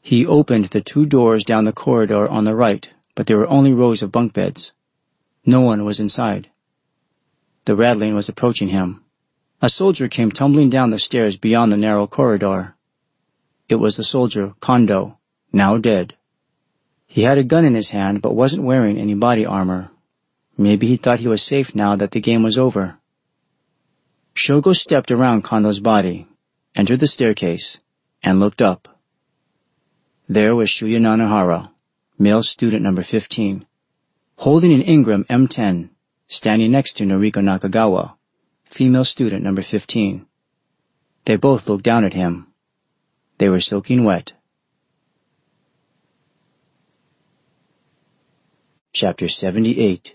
He opened the 2 doors down the corridor on the right, but there were only rows of bunk beds. No one was inside. The rattling was approaching him. A soldier came tumbling down the stairs beyond the narrow corridor. It was the soldier, Kondo, now dead. He had a gun in his hand but wasn't wearing any body armor. Maybe he thought he was safe now that the game was over. Shogo stepped around Kondo's body, entered the staircase, and looked up. There was Shuya Nanahara, male student number 15, holding an Ingram M10, standing next to Noriko Nakagawa, female student number 15. They both looked down at him. They were soaking wet. Chapter 78.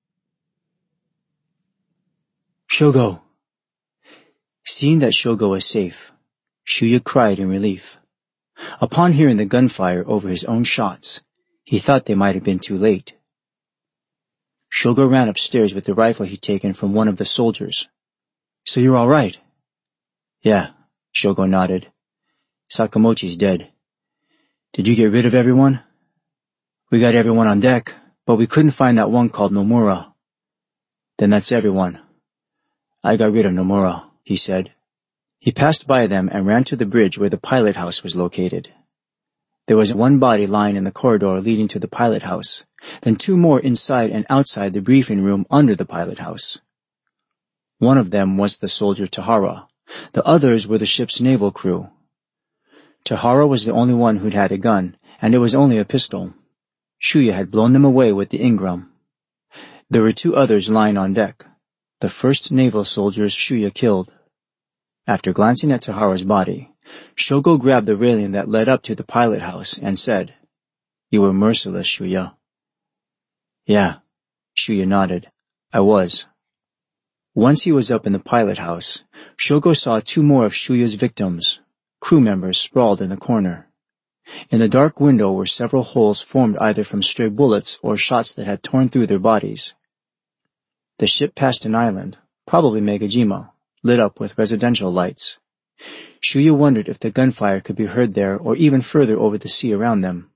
Shogo! Seeing that Shogo was safe, Shuya cried in relief. Upon hearing the gunfire over his own shots, he thought they might have been too late. Shogo ran upstairs with the rifle he'd taken from one of the soldiers. So you're all right? Yeah, Shogo nodded. Sakamochi's dead. Did you get rid of everyone? We got everyone on deck, but we couldn't find that one called Nomura. Then that's everyone. I got rid of Nomura, he said. He passed by them and ran to the bridge where the pilot house was located. There was one body lying in the corridor leading to the pilot house, then 2 more inside and outside the briefing room under the pilot house. One of them was the soldier Tahara. The others were the ship's naval crew. Tahara was the only one who'd had a gun, and it was only a pistol. Shuya had blown them away with the Ingram. There were 2 others lying on deck. The first naval soldiers Shuya killed. After glancing at Tahara's body, Shogo grabbed the railing that led up to the pilot house and said, You were merciless, Shuya. Yeah, Shuya nodded. I was. Once he was up in the pilot house, Shogo saw 2 more of Shuya's victims, crew members sprawled in the corner. In the dark window were several holes formed either from stray bullets or shots that had torn through their bodies. The ship passed an island, probably Megajima, lit up with residential lights. Shuya wondered if the gunfire could be heard there or even further over the sea around them.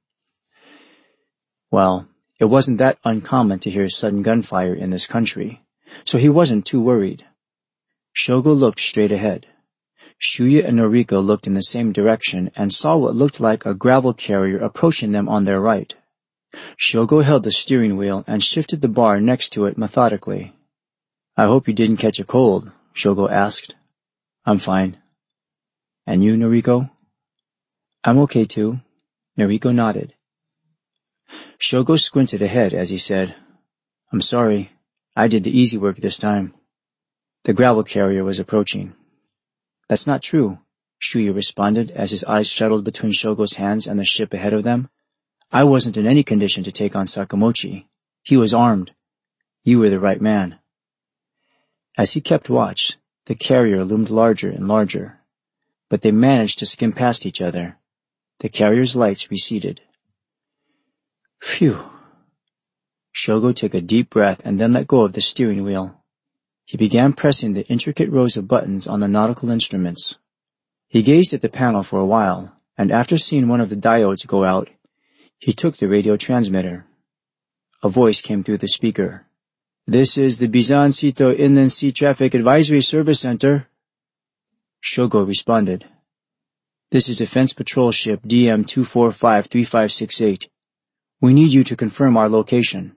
Well, it wasn't that uncommon to hear sudden gunfire in this country, so he wasn't too worried. Shogo looked straight ahead. Shuya and Noriko looked in the same direction and saw what looked like a gravel carrier approaching them on their right. Shogo held the steering wheel and shifted the bar next to it methodically. I hope you didn't catch a cold, Shogo asked. I'm fine. And you, Noriko? I'm okay too. Noriko nodded. Shogo squinted ahead as he said, I'm sorry, I did the easy work this time. The gravel carrier was approaching. That's not true, Shuya responded as his eyes shuttled between Shogo's hands and the ship ahead of them. I wasn't in any condition to take on Sakamochi. He was armed. You were the right man. As he kept watch, the carrier loomed larger and larger, but they managed to skim past each other. The carrier's lights receded. Phew. Shogo took a deep breath and then let go of the steering wheel. He began pressing the intricate rows of buttons on the nautical instruments. He gazed at the panel for a while, and after seeing one of the diodes go out, he took the radio transmitter. A voice came through the speaker. This is the Bizan-Sito Inland Sea Traffic Advisory Service Center. Shogo responded. This is Defense Patrol Ship DM-245-3568. We need you to confirm our location.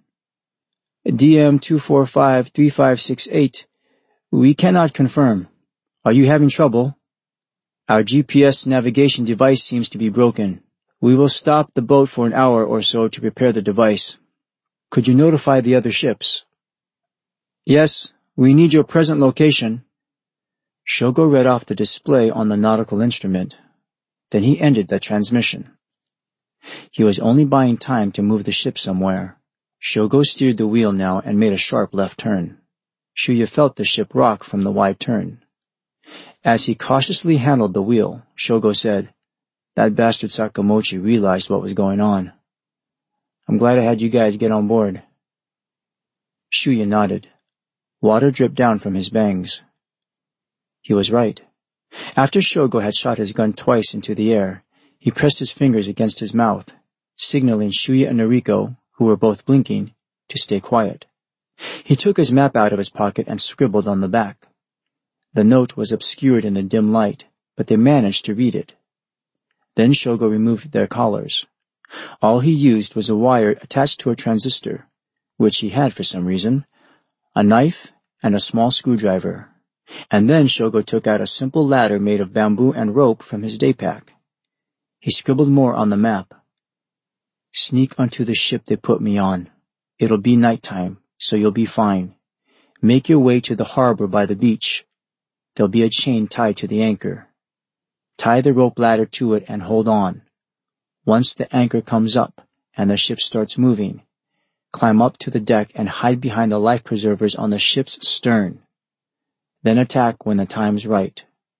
DM-245-3568. We cannot confirm. Are you having trouble? Our GPS navigation device seems to be broken. We will stop the boat for an hour or so to repair the device. Could you notify the other ships? Yes, we need your present location. Shogo read off the display on the nautical instrument. Then he ended the transmission. He was only buying time to move the ship somewhere. Shogo steered the wheel now and made a sharp left turn. Shuya felt the ship rock from the wide turn. As he cautiously handled the wheel, Shogo said, That bastard Sakamochi realized what was going on. I'm glad I had you guys get on board. Shuya nodded. Water dripped down from his bangs. He was right. After Shogo had shot his gun twice into the air, He pressed his fingers against his mouth, signaling Shuya and Noriko, who were both blinking, to stay quiet. He took his map out of his pocket and scribbled on the back. The note was obscured in the dim light, but they managed to read it. Then Shogo removed their collars. All he used was a wire attached to a transistor, which he had for some reason, a knife, and a small screwdriver. And then Shogo took out a simple ladder made of bamboo and rope from his day pack. He scribbled more on the map. Sneak onto the ship they put me on. It'll be nighttime, so you'll be fine. Make your way to the harbor by the beach. There'll be a chain tied to the anchor. Tie the rope ladder to it and hold on. Once the anchor comes up and the ship starts moving, climb up to the deck and hide behind the life preservers on the ship's stern. Then attack when the time's right.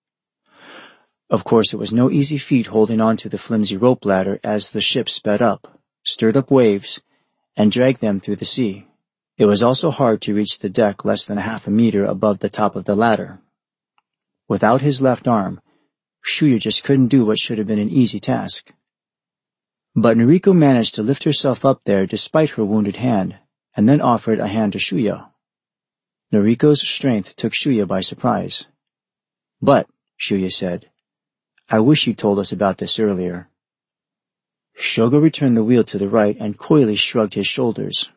Of course, it was no easy feat holding on to the flimsy rope ladder as the ship sped up, stirred up waves, and dragged them through the sea. It was also hard to reach the deck less than half a meter above the top of the ladder. Without his left arm, Shuya just couldn't do what should have been an easy task. But Noriko managed to lift herself up there despite her wounded hand, and then offered a hand to Shuya. Noriko's strength took Shuya by surprise. But, Shuya said, I wish you told us about this earlier. Shogo returned the wheel to the right and coyly shrugged his shoulders.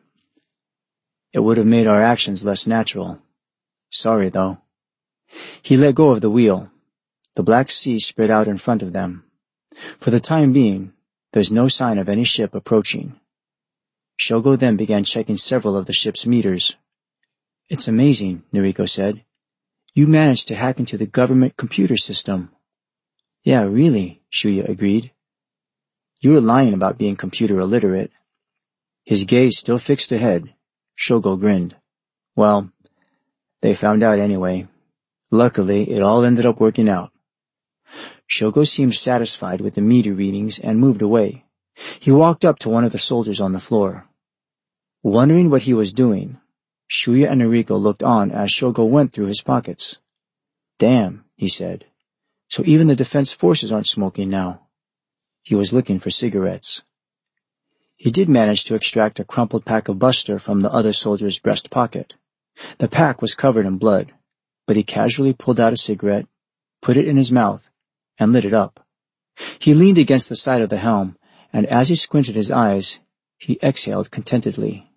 It would have made our actions less natural. Sorry, though. He let go of the wheel. The black sea spread out in front of them. For the time being, there's no sign of any ship approaching. Shogo then began checking several of the ship's meters. It's amazing, Noriko said. You managed to hack into the government computer system. Yeah, really, Shuya agreed. You were lying about being computer illiterate. His gaze still fixed ahead. Shogo grinned. Well, they found out anyway. Luckily, it all ended up working out. Shogo seemed satisfied with the meter readings and moved away. He walked up to one of the soldiers on the floor. Wondering what he was doing, Shuya and Noriko looked on as Shogo went through his pockets. Damn, he said. So even the defense forces aren't smoking now. He was looking for cigarettes. He did manage to extract a crumpled pack of Buster from the other soldier's breast pocket. The pack was covered in blood, but he casually pulled out a cigarette, put it in his mouth, and lit it up. He leaned against the side of the helm, and as he squinted his eyes, he exhaled contentedly.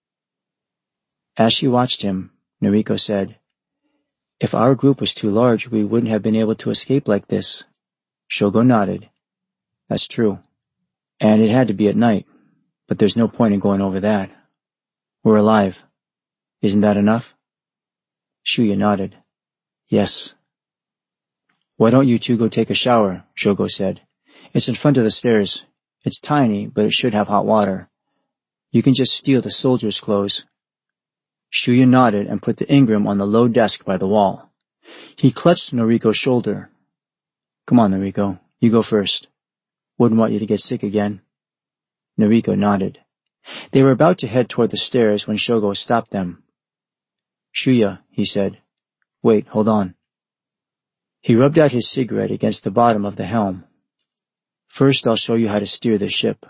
As she watched him, Noriko said, If our group was too large, we wouldn't have been able to escape like this. Shogo nodded. That's true. And it had to be at night, but there's no point in going over that. We're alive. Isn't that enough? Shuya nodded. Yes. Why don't you two go take a shower, Shogo said. It's in front of the stairs. It's tiny, but it should have hot water. You can just steal the soldiers' clothes. Shuya nodded and put the Ingram on the low desk by the wall. He clutched Noriko's shoulder. Come on, Noriko. You go first. Wouldn't want you to get sick again. Noriko nodded. They were about to head toward the stairs when Shogo stopped them. Shuya, he said. Wait, hold on. He rubbed out his cigarette against the bottom of the helm. First, I'll show you how to steer the ship.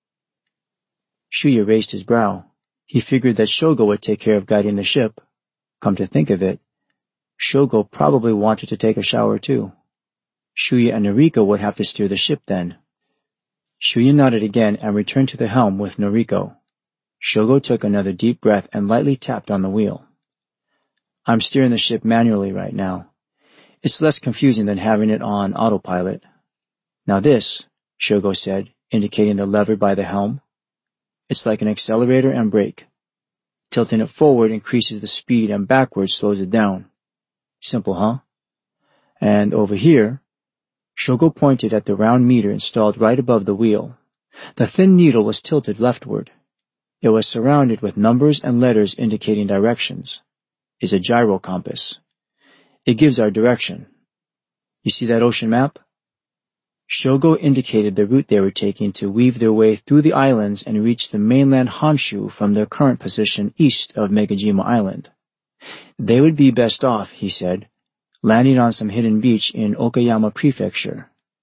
Shuya raised his brow. He figured that Shogo would take care of guiding the ship. Come to think of it, Shogo probably wanted to take a shower too. Shuya and Noriko would have to steer the ship then. Shuya nodded again and returned to the helm with Noriko. Shogo took another deep breath and lightly tapped on the wheel. I'm steering the ship manually right now. It's less confusing than having it on autopilot. Now this, Shogo said, indicating the lever by the helm. It's like an accelerator and brake. Tilting it forward increases the speed and backwards slows it down. Simple, huh? And over here, Shogo pointed at the round meter installed right above the wheel. The thin needle was tilted leftward. It was surrounded with numbers and letters indicating directions. It's a gyro compass. It gives our direction. You see that ocean map? Shogo indicated the route they were taking to weave their way through the islands and reach the mainland Honshu from their current position east of Megajima Island. They would be best off, he said, landing on some hidden beach in Okayama Prefecture.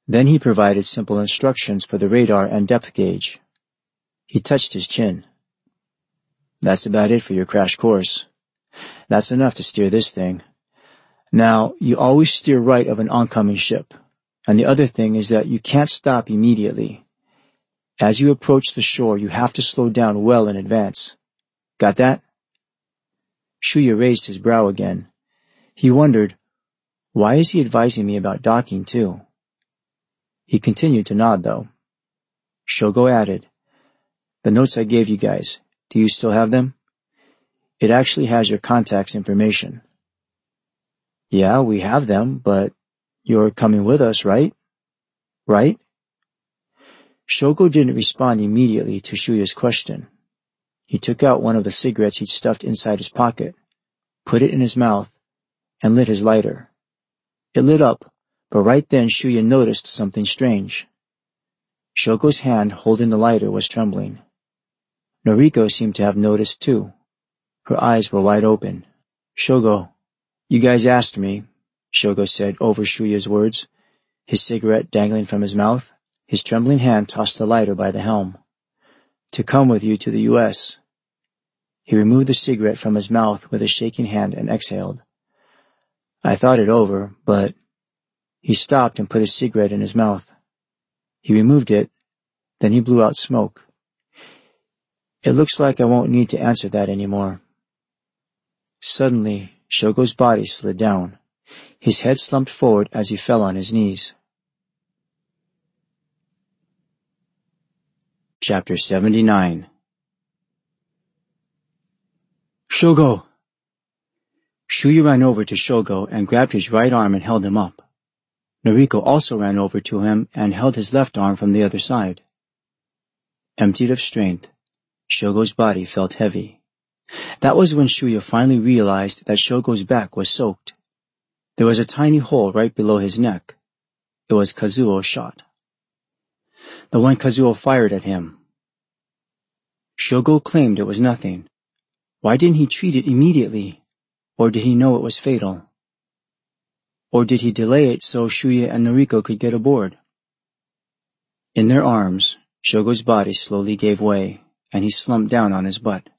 Then he provided simple instructions for the radar and depth gauge. He touched his chin. That's about it for your crash course. That's enough to steer this thing. Now, you always steer right of an oncoming ship. And the other thing is that you can't stop immediately. As you approach the shore, you have to slow down well in advance. Got that? Shuya raised his brow again. He wondered, why is he advising me about docking too? He continued to nod, though. Shogo added, the notes I gave you guys, do you still have them? It actually has your contact's information. Yeah, we have them, but you're coming with us, right? Right? Shogo didn't respond immediately to Shuya's question. He took out one of the cigarettes he'd stuffed inside his pocket, put it in his mouth, and lit his lighter. It lit up, but right then Shuya noticed something strange. Shogo's hand holding the lighter was trembling. Noriko seemed to have noticed too. Her eyes were wide open. Shogo, you guys asked me, Shogo said over Shuya's words, his cigarette dangling from his mouth. His trembling hand tossed the lighter by the helm. To come with you to the U.S. He removed the cigarette from his mouth with a shaking hand and exhaled. I thought it over, but... He stopped and put his cigarette in his mouth. He removed it, then he blew out smoke. It looks like I won't need to answer that anymore. Suddenly, Shogo's body slid down. His head slumped forward as he fell on his knees. Chapter 79. Shogo! Shuya ran over to Shogo and grabbed his right arm and held him up. Noriko also ran over to him and held his left arm from the other side. Emptied of strength, Shogo's body felt heavy. That was when Shuya finally realized that Shogo's back was soaked. There was a tiny hole right below his neck. It was Kazuo's shot. The one Kazuo fired at him. Shogo claimed it was nothing. Why didn't he treat it immediately? Or did he know it was fatal? Or did he delay it so Shuya and Noriko could get aboard? In their arms, Shogo's body slowly gave way, and he slumped down on his butt.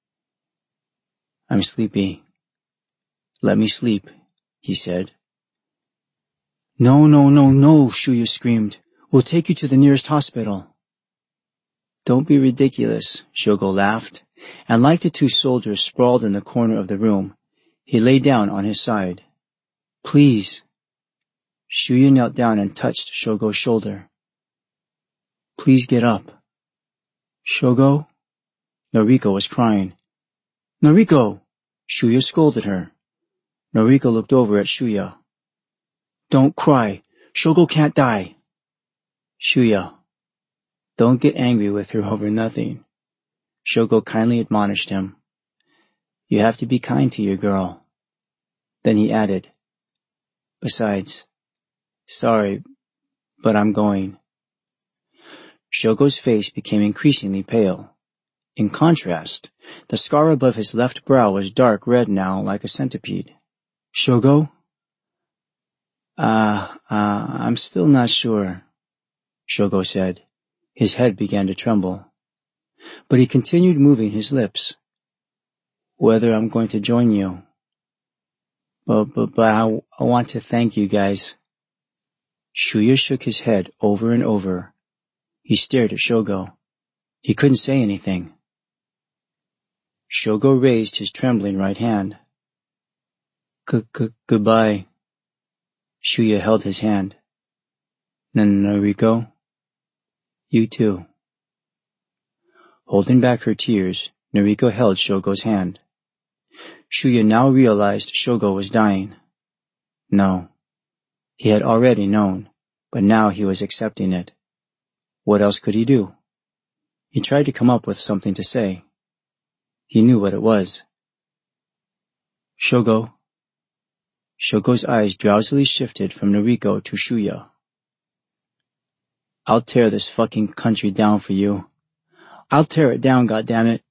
I'm sleepy. Let me sleep, he said. No, Shuya screamed. We'll take you to the nearest hospital. Don't be ridiculous, Shogo laughed, and like the two soldiers sprawled in the corner of the room, he lay down on his side. Please. Shuya knelt down and touched Shogo's shoulder. Please get up. Shogo? Noriko was crying. Noriko! Shuya scolded her. Noriko looked over at Shuya. Don't cry. Shogo can't die. Shuya, don't get angry with her over nothing. Shogo kindly admonished him. You have to be kind to your girl. Then he added, besides, sorry, but I'm going. Shogo's face became increasingly pale. In contrast, the scar above his left brow was dark red now like a centipede. Shogo? I'm still not sure, Shogo said. His head began to tremble. But he continued moving his lips. Whether I'm going to join you. But I want to thank you guys. Shuya shook his head over and over. He stared at Shogo. He couldn't say anything. Shogo raised his trembling right hand. Goodbye. Shuya held his hand. Noriko? You too. Holding back her tears, Noriko held Shogo's hand. Shuya now realized Shogo was dying. No. He had already known, but now he was accepting it. What else could he do? He tried to come up with something to say. He knew what it was. Shogo. Shogo's eyes drowsily shifted from Noriko to Shuya. I'll tear this fucking country down for you. I'll tear it down, goddammit.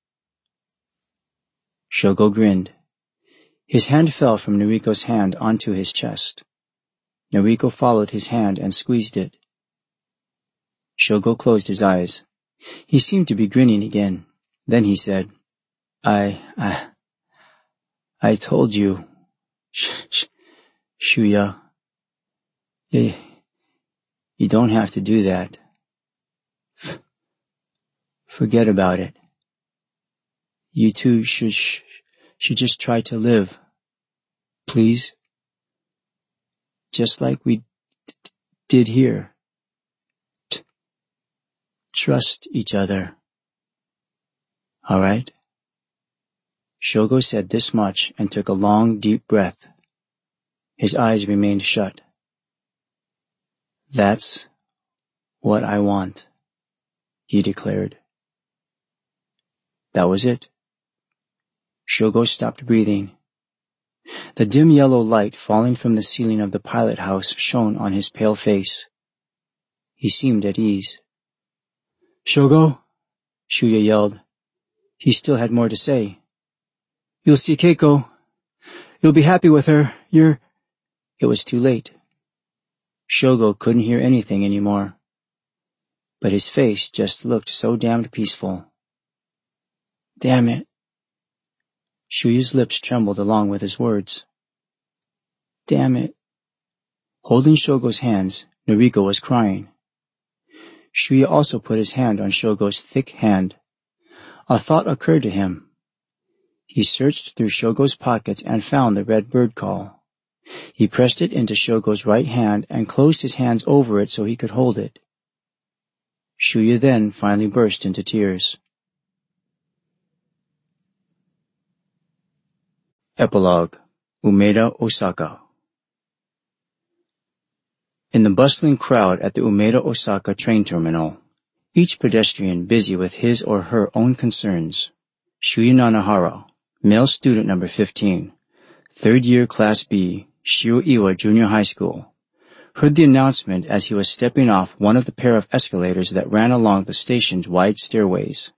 Shogo grinned. His hand fell from Noriko's hand onto his chest. Noriko followed his hand and squeezed it, Shogo closed his eyes. He seemed to be grinning again. Then he said, I told you, Shuya, you don't have to do that. Forget about it. You two should just try to live. Please? Just like we did here. Trust each other. All right? Shogo said this much and took a long, deep breath. His eyes remained shut. That's what I want, he declared. That was it. Shogo stopped breathing. The dim yellow light falling from the ceiling of the pilot house shone on his pale face. He seemed at ease. Shogo, Shuya yelled. He still had more to say. You'll see Keiko. You'll be happy with her. It was too late. Shogo couldn't hear anything anymore. But his face just looked so damned peaceful. Damn it. Shuya's lips trembled along with his words. Damn it. Holding Shogo's hands, Noriko was crying. Shuya also put his hand on Shogo's thick hand. A thought occurred to him. He searched through Shogo's pockets and found the red bird call. He pressed it into Shogo's right hand and closed his hands over it so he could hold it. Shuya then finally burst into tears. Epilogue. Umeda, Osaka. In the bustling crowd at the Umeda, Osaka train terminal, each pedestrian busy with his or her own concerns, Shuya Nanahara, male student number 15, third year Class B, Shiro-Iwa Junior High School, heard the announcement as he was stepping off one of the pair of escalators that ran along the station's wide stairways.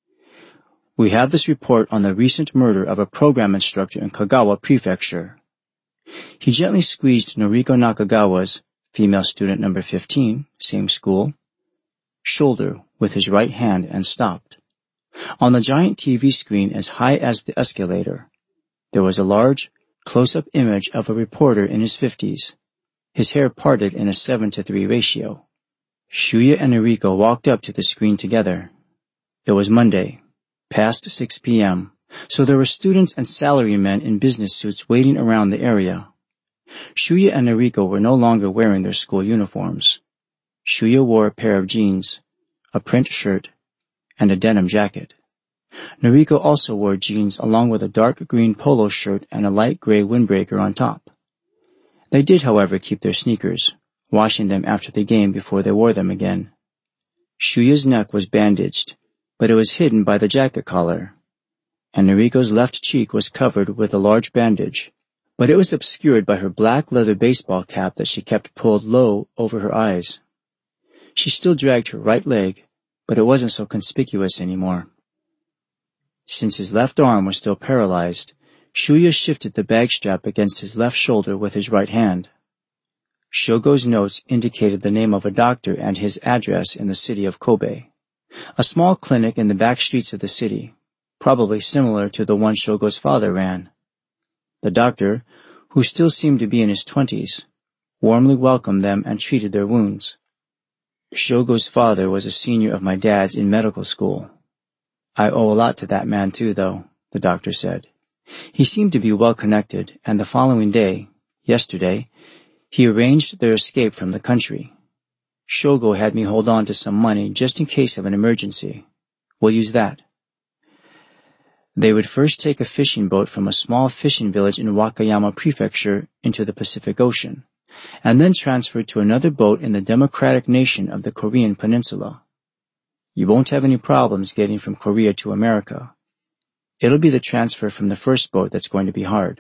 We have this report on the recent murder of a program instructor in Kagawa Prefecture. He gently squeezed Noriko Nakagawa's, female student number 15, same school, shoulder with his right hand and stopped. On the giant TV screen as high as the escalator, there was a large, close-up image of a reporter in his 50s, his hair parted in a 7:3 ratio. Shuya and Noriko walked up to the screen together. It was Monday, past 6 p.m., so there were students and salarymen in business suits waiting around the area. Shuya and Noriko were no longer wearing their school uniforms. Shuya wore a pair of jeans, a print shirt, and a denim jacket. Noriko also wore jeans along with a dark green polo shirt and a light gray windbreaker on top. They did, however, keep their sneakers, washing them after the game before they wore them again. Shuya's neck was bandaged, but it was hidden by the jacket collar, and Noriko's left cheek was covered with a large bandage, but it was obscured by her black leather baseball cap that she kept pulled low over her eyes. She still dragged her right leg, but it wasn't so conspicuous anymore. Since his left arm was still paralyzed, Shuya shifted the bag strap against his left shoulder with his right hand. Shogo's notes indicated the name of a doctor and his address in the city of Kobe, a small clinic in the back streets of the city, probably similar to the one Shogo's father ran. The doctor, who still seemed to be in his 20s, warmly welcomed them and treated their wounds. Shogo's father was a senior of my dad's in medical school. I owe a lot to that man too, though, the doctor said. He seemed to be well connected, and the following day, yesterday, he arranged their escape from the country. Shogo had me hold on to some money just in case of an emergency. We'll use that. They would first take a fishing boat from a small fishing village in Wakayama Prefecture into the Pacific Ocean, and then transfer to another boat in the democratic nation of the Korean Peninsula. You won't have any problems getting from Korea to America. It'll be the transfer from the first boat that's going to be hard.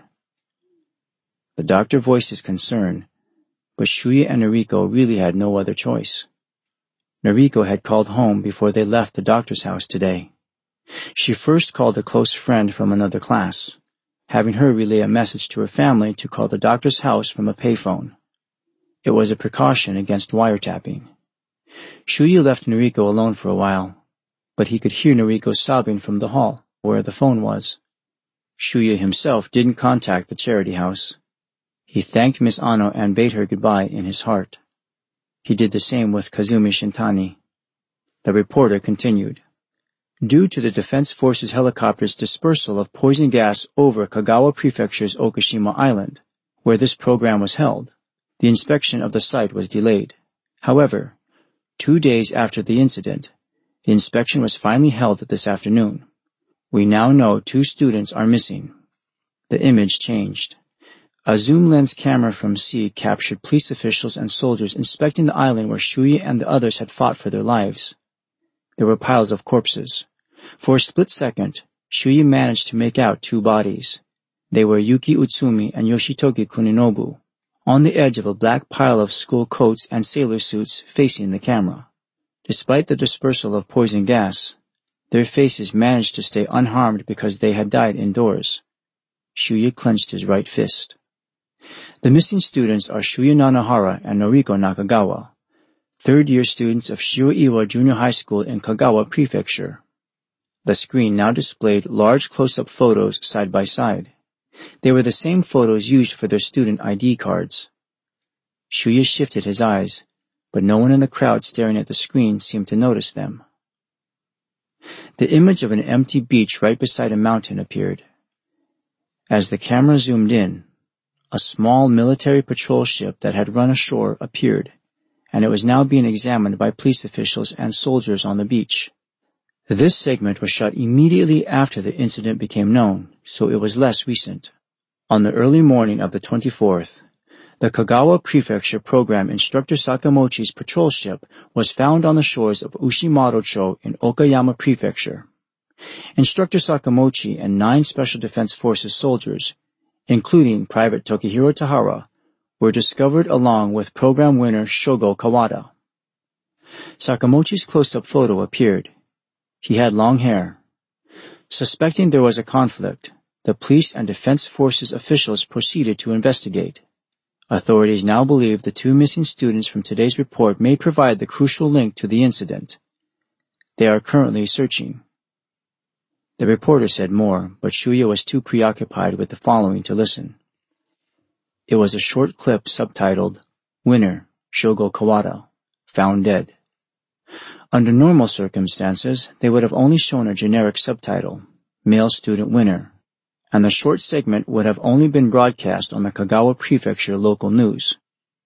The doctor voiced his concern, but Shuya and Noriko really had no other choice. Noriko had called home before they left the doctor's house today. She first called a close friend from another class, having her relay a message to her family to call the doctor's house from a payphone. It was a precaution against wiretapping. Shuya left Noriko alone for a while, but he could hear Noriko sobbing from the hall, where the phone was. Shuya himself didn't contact the charity house. He thanked Miss Ano and bade her goodbye in his heart. He did the same with Kazumi Shintani. The reporter continued. Due to the Defense Forces helicopter's dispersal of poison gas over Kagawa Prefecture's Okashima Island, where this program was held, the inspection of the site was delayed. However, 2 days after the incident, the inspection was finally held this afternoon. We now know 2 students are missing. The image changed. A zoom lens camera from sea captured police officials and soldiers inspecting the island where Shuya and the others had fought for their lives. There were piles of corpses. For a split second, Shuya managed to make out 2 bodies. They were Yuki Utsumi and Yoshitoki Kuninobu, on the edge of a black pile of school coats and sailor suits facing the camera. Despite the dispersal of poison gas, their faces managed to stay unharmed because they had died indoors. Shuya clenched his right fist. The missing students are Shuya Nanohara and Noriko Nakagawa, third-year students of Shiraiwa Junior High School in Kagawa Prefecture. The screen now displayed large close-up photos side by side. They were the same photos used for their student ID cards. Shuya shifted his eyes, but no one in the crowd staring at the screen seemed to notice them. The image of an empty beach right beside a mountain appeared. As the camera zoomed in, a small military patrol ship that had run ashore appeared, and it was now being examined by police officials and soldiers on the beach. This segment was shot immediately after the incident became known, so it was less recent. On the early morning of the 24th, the Kagawa Prefecture Program Instructor Sakamochi's patrol ship was found on the shores of Ushimadocho in Okayama Prefecture. Instructor Sakamochi and 9 Special Defense Forces soldiers, including Private Tokihiro Tahara, were discovered along with program winner Shogo Kawada. Sakamochi's close-up photo appeared. He had long hair. Suspecting there was a conflict, the police and defense forces officials proceeded to investigate. Authorities now believe the 2 missing students from today's report may provide the crucial link to the incident. They are currently searching. The reporter said more, but Shuya was too preoccupied with the following to listen. It was a short clip subtitled, Winner, Shogo Kawada, Found Dead. Under normal circumstances, they would have only shown a generic subtitle, Male Student Winner, and the short segment would have only been broadcast on the Kagawa Prefecture local news.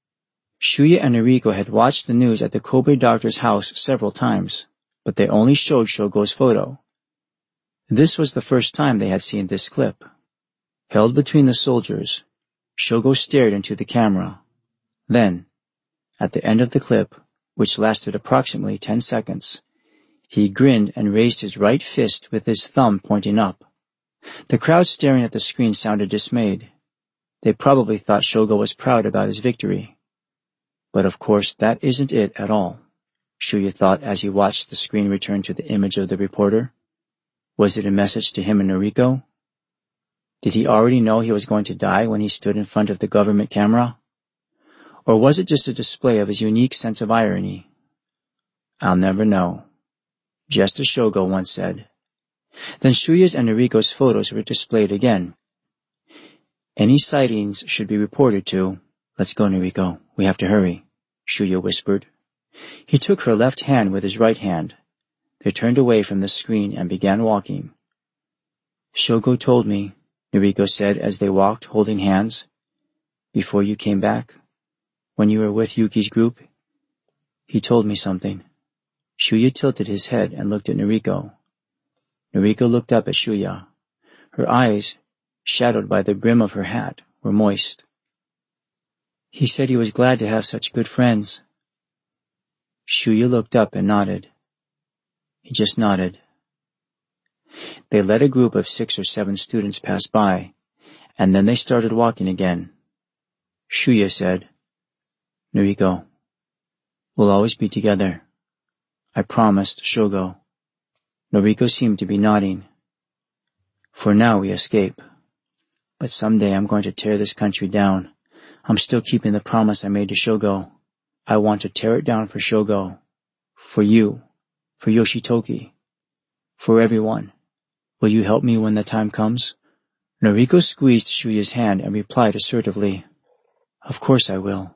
Shuya and Noriko had watched the news at the Kobe doctor's house several times, but they only showed Shogo's photo. This was the first time they had seen this clip. Held between the soldiers, Shogo stared into the camera. Then, at the end of the clip, which lasted approximately 10 seconds, he grinned and raised his right fist with his thumb pointing up. The crowd staring at the screen sounded dismayed. They probably thought Shogo was proud about his victory. But of course that isn't it at all, Shuya thought as he watched the screen return to the image of the reporter. Was it a message to him and Noriko? Did he already know he was going to die when he stood in front of the government camera? Or was it just a display of his unique sense of irony? I'll never know. Just as Shogo once said. Then Shuya's and Noriko's photos were displayed again. Any sightings should be reported to. Let's go, Noriko. We have to hurry, Shuya whispered. He took her left hand with his right hand. They turned away from the screen and began walking. Shogo told me, Noriko said as they walked holding hands, before you came back, when you were with Yuki's group, he told me something. Shuya tilted his head and looked at Noriko. Noriko looked up at Shuya. Her eyes, shadowed by the brim of her hat, were moist. He said he was glad to have such good friends. Shuya looked up and nodded. He just nodded. They let a group of 6 or 7 students pass by, and then they started walking again. Shuya said, Noriko, we'll always be together. I promised Shogo. Noriko seemed to be nodding. For now we escape. But someday I'm going to tear this country down. I'm still keeping the promise I made to Shogo. I want to tear it down for Shogo. For you. For Yoshitoki. For everyone. Will you help me when the time comes? Noriko squeezed Shuya's hand and replied assertively, Of course I will.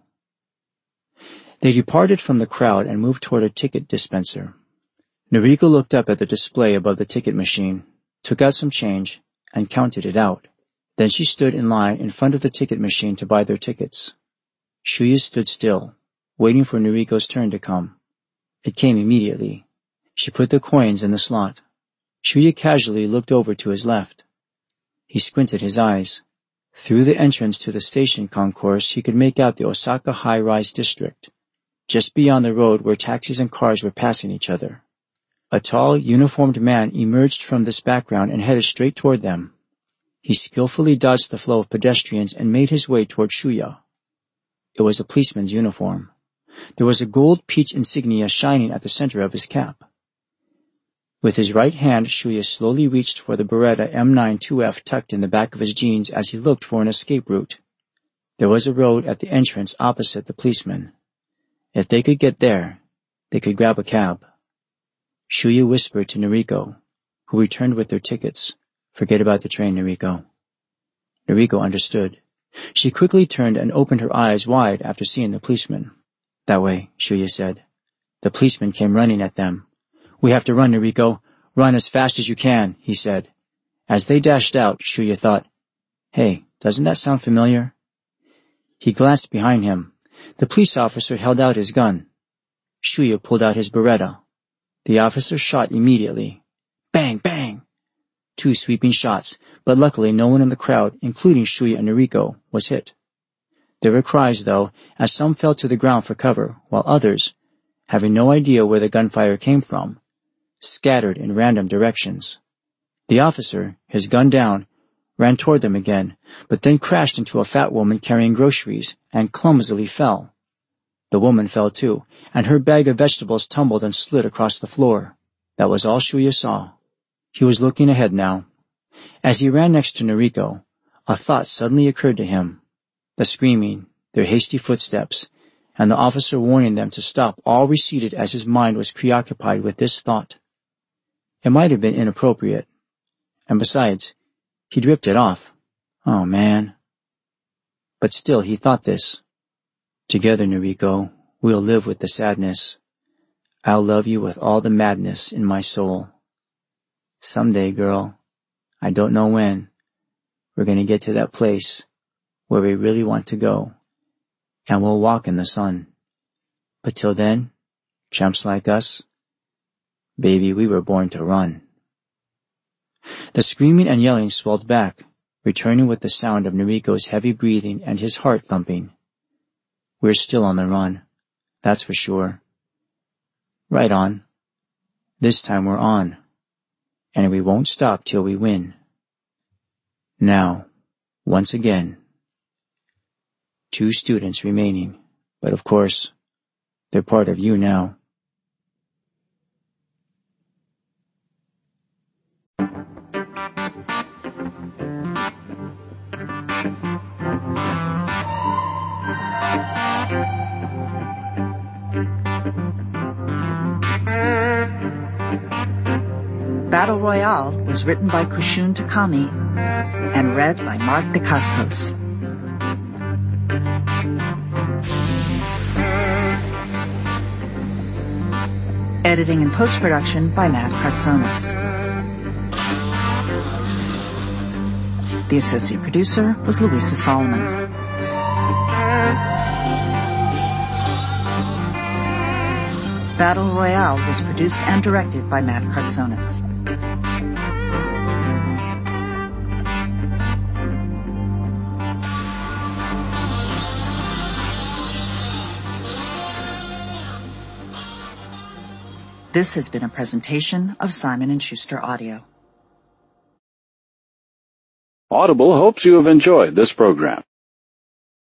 They departed from the crowd and moved toward a ticket dispenser. Noriko looked up at the display above the ticket machine, took out some change, and counted it out. Then she stood in line in front of the ticket machine to buy their tickets. Shuya stood still, waiting for Noriko's turn to come. It came immediately. She put the coins in the slot. Shuya casually looked over to his left. He squinted his eyes. Through the entrance to the station concourse, he could make out the Osaka high-rise district, just beyond the road where taxis and cars were passing each other. A tall, uniformed man emerged from this background and headed straight toward them. He skillfully dodged the flow of pedestrians and made his way toward Shuya. It was a policeman's uniform. There was a gold peach insignia shining at the center of his cap. With his right hand, Shuya slowly reached for the Beretta M9 2F tucked in the back of his jeans as he looked for an escape route. There was a road at the entrance opposite the policeman. If they could get there, they could grab a cab. Shuya whispered to Noriko, who returned with their tickets. Forget about the train, Noriko. Noriko understood. She quickly turned and opened her eyes wide after seeing the policeman. That way, Shuya said. The policeman came running at them. We have to run, Noriko. Run as fast as you can, he said. As they dashed out, Shuya thought, Hey, doesn't that sound familiar? He glanced behind him. The police officer held out his gun. Shuya pulled out his Beretta. The officer shot immediately. Bang, bang! 2 sweeping shots, but luckily no one in the crowd, including Shuya and Noriko, was hit. There were cries, though, as some fell to the ground for cover, while others, having no idea where the gunfire came from, scattered in random directions. The officer, his gun down, ran toward them again, but then crashed into a fat woman carrying groceries and clumsily fell. The woman fell too, and her bag of vegetables tumbled and slid across the floor. That was all Shuya saw. He was looking ahead now. As he ran next to Noriko, a thought suddenly occurred to him. The screaming, their hasty footsteps, and the officer warning them to stop all receded as his mind was preoccupied with this thought. It might have been inappropriate. And besides, he'd ripped it off. Oh, man. But still he thought this. Together, Noriko, we'll live with the sadness. I'll love you with all the madness in my soul. Someday, girl, I don't know when, we're going to get to that place where we really want to go, and we'll walk in the sun. But till then, chumps like us, baby, we were born to run. The screaming and yelling swelled back, returning with the sound of Noriko's heavy breathing and his heart thumping. We're still on the run, that's for sure. Right on. This time we're on. And we won't stop till we win. Now, once again, 2 students remaining, but of course, they're part of you now. Battle Royale was written by Kushun Takami and read by Mark Dacascos. Editing and post-production by Matt Kartsonis. The associate producer was Louisa Solomon. Battle Royale was produced and directed by Matt Kartsonis. This has been a presentation of Simon & Schuster Audio. Audible hopes you have enjoyed this program.